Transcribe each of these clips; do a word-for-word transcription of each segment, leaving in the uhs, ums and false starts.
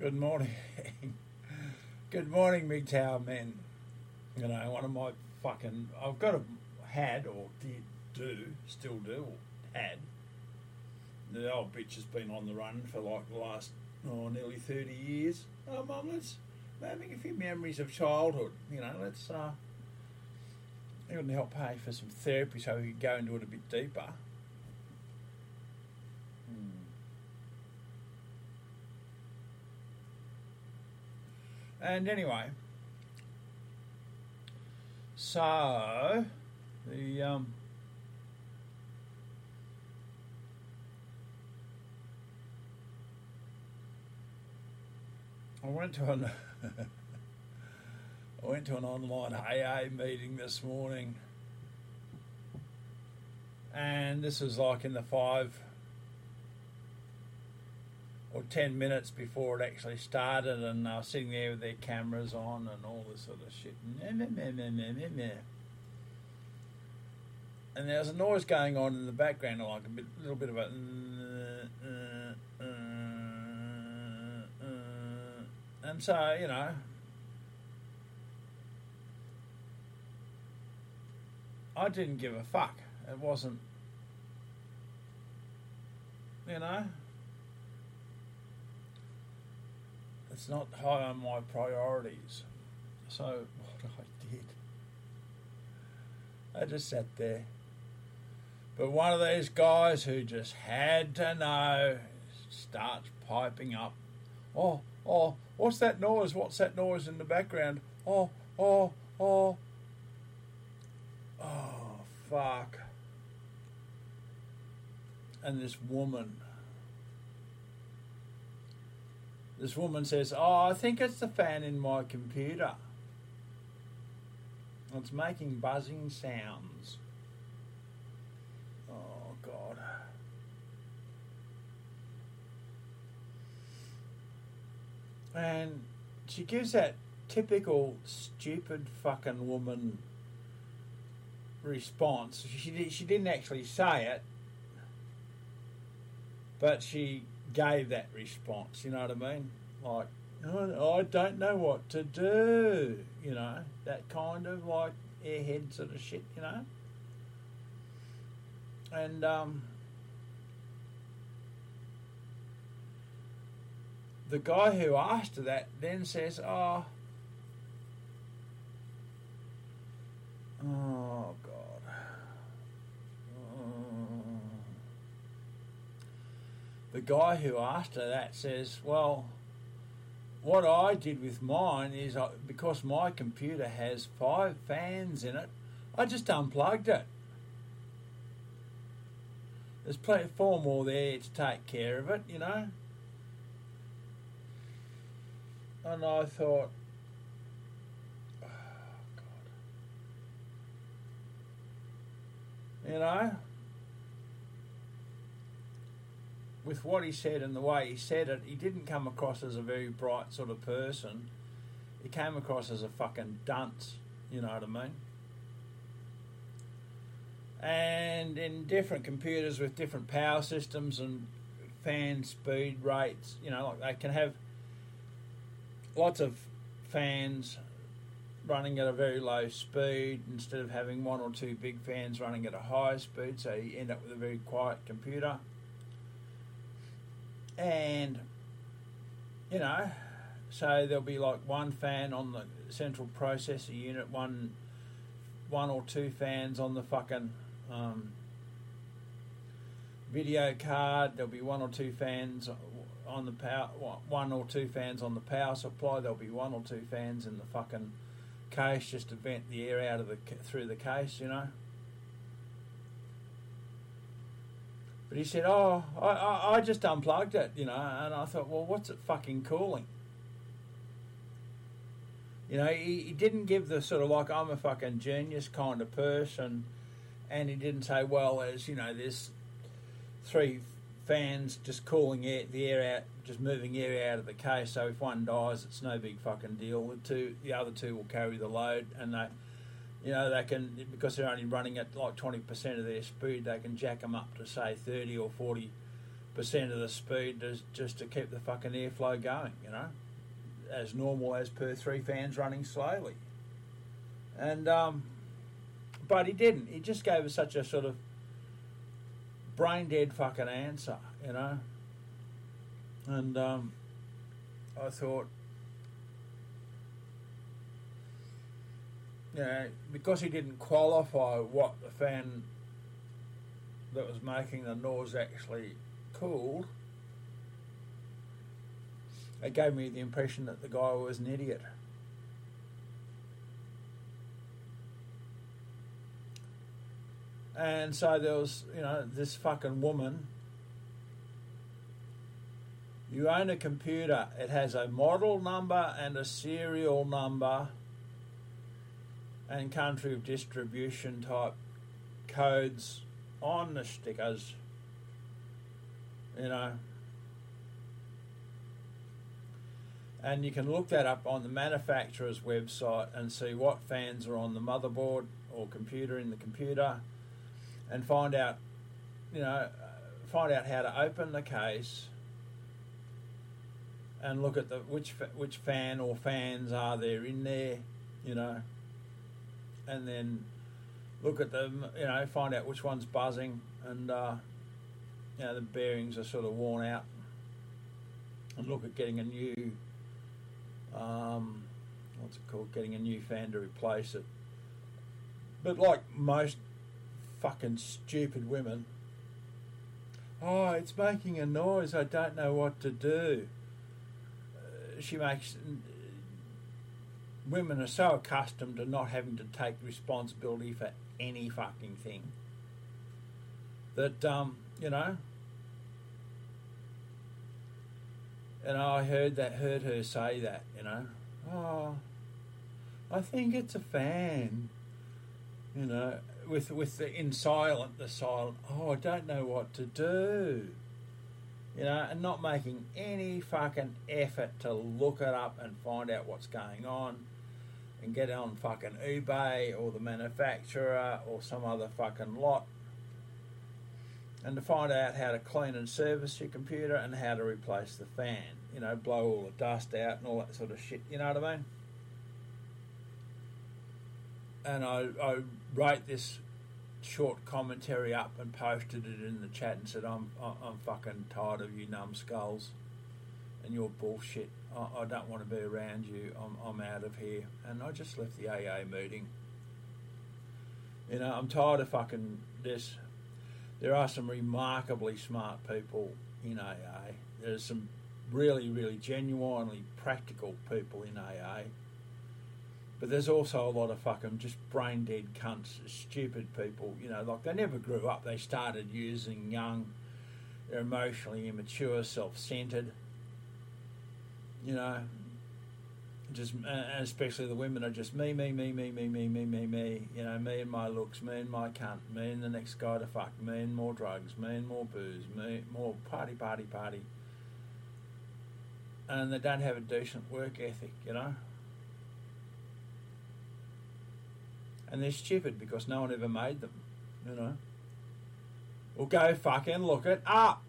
Good morning. Good morning, M G T O W men. You know, one of my fucking... I've got a... Had, or did, do, still do, or had. The old bitch has been on the run for like the last, oh, nearly thirty years. Oh, Mum, let's... having a few memories of childhood. You know, let's... uh It would help pay for some therapy so we could go into it a bit deeper. Hmm. And anyway, so the um, I went to an I went to an online A A meeting this morning, and this was like in the five or ten minutes before it actually started, and I was sitting there with their cameras on and all this sort of shit. And there was a noise going on in the background, like a bit, little bit of a... And so, you know, I didn't give a fuck. It wasn't, you know... It's not high on my priorities. So what I did, I just sat there. But one of these guys who just had to know starts piping up. Oh, oh, what's that noise? What's that noise in the background? Oh, oh, oh. Oh, fuck. And this woman... This woman says, oh, I think it's the fan in my computer. It's making buzzing sounds. Oh, God. And she gives that typical stupid fucking woman response. She, she didn't actually say it, but she... gave that response, you know what I mean? Like, oh, I don't know what to do, you know, that kind of like airhead sort of shit, you know? And, um, the guy who asked her that then says, oh, oh, God. The guy who asked her that says, well, what I did with mine is I, because my computer has five fans in it, I just unplugged it. There's plenty four more there to take care of it, you know. And I thought, oh, God. You know? With what he said and the way he said it, he didn't come across as a very bright sort of person. He came across as a fucking dunce, you know what I mean? And in different computers with different power systems and fan speed rates, you know, like they can have lots of fans running at a very low speed instead of having one or two big fans running at a high speed, so you end up with a very quiet computer. And, you know, so there'll be like one fan on the central processor unit, one one or two fans on the fucking um, video card. There'll be one or two fans on the power, one or two fans on the power supply. There'll be one or two fans in the fucking case just to vent the air out of the through the case, you know. But he said, oh, I, I, I just unplugged it, you know, and I thought, well, what's it fucking cooling? You know, he, he didn't give the sort of like, I'm a fucking genius kind of person, and he didn't say, well, there's, you know, there's three fans just cooling air, the air out, just moving air out of the case, so if one dies, it's no big fucking deal. The two, the other two will carry the load, and they... You know, they can, because they're only running at like twenty percent of their speed, they can jack them up to, say, thirty or forty percent of the speed just, just to keep the fucking airflow going, you know, as normal as per three fans running slowly. And, um, but he didn't. He just gave us such a sort of brain dead fucking answer, you know. And um, I thought, you know, because he didn't qualify what the fan that was making the noise actually called, it gave me the impression that the guy was an idiot. And so there was, you know, this fucking woman. You own a computer. It has a model number and a serial number and country of distribution type codes on the stickers, you know. And you can look that up on the manufacturer's website and see what fans are on the motherboard or computer in the computer, and find out, you know, find out how to open the case and look at the which which fan or fans are there in there, you know, and then look at them, you know, find out which one's buzzing, and uh, you know, the bearings are sort of worn out, and look at getting a new, um, what's it called, getting a new fan to replace it. But like most fucking stupid women, oh, it's making a noise, I don't know what to do. Uh, she makes... Women are so accustomed to not having to take responsibility for any fucking thing that, um, you know, and I heard that, heard her say that, you know, oh, I think it's a fan, you know, with with the in silent, the silent, oh, I don't know what to do, you know, and not making any fucking effort to look it up and find out what's going on and get on fucking eBay or the manufacturer or some other fucking lot and to find out how to clean and service your computer and how to replace the fan, you know, blow all the dust out and all that sort of shit, you know what I mean? And I, I wrote this short commentary up and posted it in the chat and said, I'm I'm fucking tired of you numbskulls and your bullshit. I, I don't want to be around you. I'm I'm out of here. And I just left the A A meeting. You know, I'm tired of fucking this. There are some remarkably smart people in A A. There's some really, really genuinely practical people in A A. But there's also a lot of fucking just brain dead cunts, stupid people, you know, like they never grew up. They started using young, they're emotionally immature, self-centered, you know, just, and especially the women are just me, me, me, me, me, me, me, me, me, you know, me and my looks, me and my cunt, me and the next guy to fuck, me and more drugs, me and more booze, me, more party, party, party. And they don't have a decent work ethic, you know. And they're stupid because no one ever made them, you know. Well, go fucking look it up,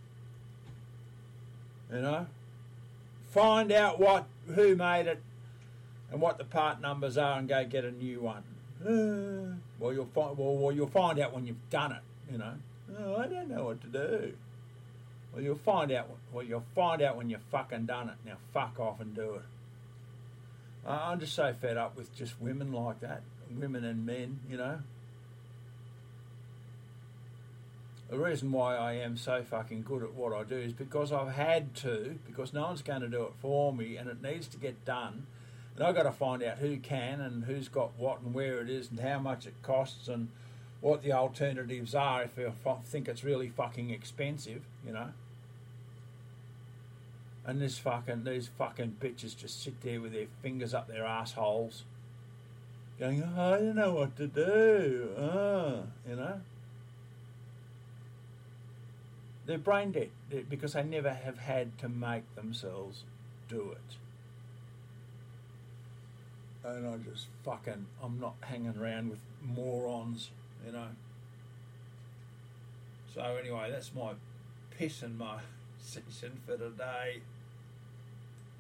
you know. Find out what who made it and what the part numbers are, and go get a new one. Uh, well, you'll find well, well, you'll find out when you've done it, you know. Oh, I don't know what to do. Well, you'll find out. Well, you'll find out when you've fucking done it. Now, fuck off and do it. I'm just so fed up with just women like that. Women and men, you know. The reason why I am so fucking good at what I do is because I've had to, because no one's going to do it for me, and it needs to get done. And I've got to find out who can and who's got what and where it is and how much it costs and what the alternatives are if I think it's really fucking expensive, you know. And this fucking, these fucking bitches just sit there with their fingers up their assholes going, oh, I don't know what to do, oh, you know. They're brain dead because they never have had to make themselves do it. And I just fucking, I'm not hanging around with morons, you know. So anyway, that's my piss in my session for today.